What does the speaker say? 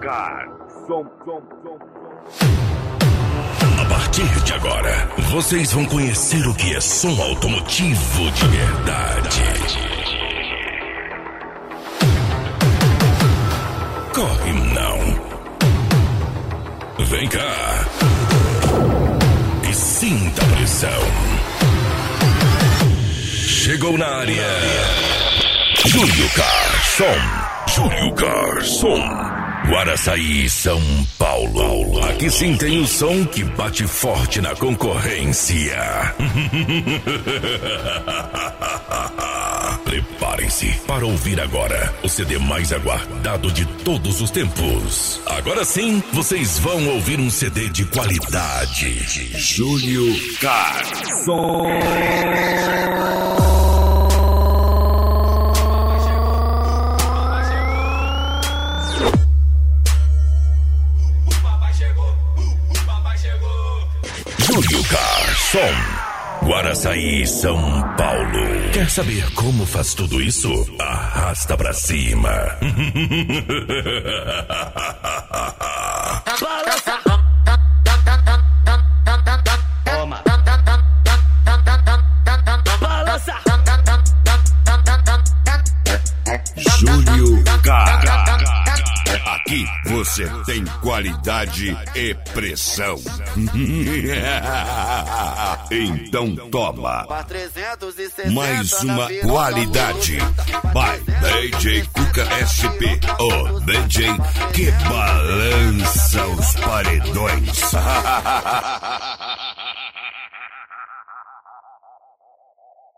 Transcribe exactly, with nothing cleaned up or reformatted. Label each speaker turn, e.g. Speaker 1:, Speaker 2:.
Speaker 1: Car. Som, som, som.
Speaker 2: A partir de agora, vocês vão conhecer o que é som automotivo de verdade. Corre não. Vem cá. E sinta a pressão. Chegou na área. Júlio Carson. Júlio Carson. Guaraçaí, São Paulo. Aqui sim tem o som que bate forte na concorrência. Preparem-se para ouvir agora o C D mais aguardado de todos os tempos. Agora sim, vocês vão ouvir um C D de qualidade. Júlio Carson. Júlio Carson, Guaraçaí, São Paulo. Quer saber como faz tudo isso? Arrasta pra cima.
Speaker 3: Balança. Toma. Balança.
Speaker 2: Júlio Carson. Aqui você tem qualidade e pressão. Então toma mais uma qualidade. By D J Cuca S P, o D J que balança os paredões.